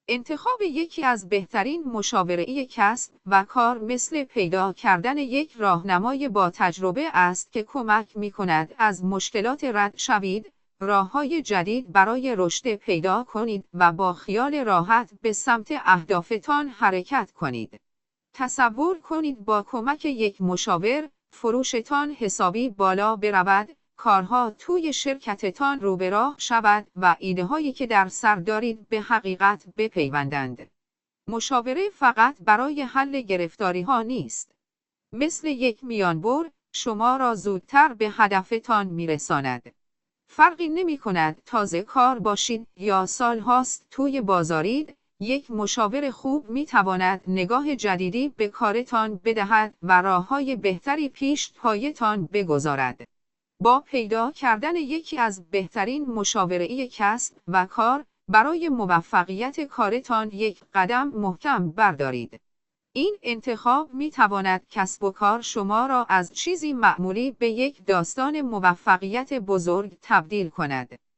انتخاب یکی از بهترین مشاوره‌ای کسب و کار مثل پیدا کردن یک راهنمای با تجربه است که کمک می‌کند از مشکلات رد شوید، راه‌های جدید برای رشد پیدا کنید و با خیال راحت به سمت اهدافتان حرکت کنید. تصور کنید با کمک یک مشاور، فروشتان حسابی بالا برود، کارها توی شرکتتان رو به راه شود و ایده‌هایی که در سر دارید به حقیقت بپیوندند. مشاوره فقط برای حل گرفتاری‌ها نیست. مثل یک میانبر، شما را زودتر به هدفتان میرساند. فرقی نمی‌کند تازه کار باشید یا سال هاست توی بازارید، یک مشاور خوب می‌تواند نگاه جدیدی به کارتان بدهد و راه‌های بهتری پیش پایتان بگذارد. با پیدا کردن یکی از بهترین مشاوره‌ای کسب و کار، برای موفقیت کارتان یک قدم محکم بردارید. این انتخاب می‌تواند کسب و کار شما را از چیزی معمولی به یک داستان موفقیت بزرگ تبدیل کند.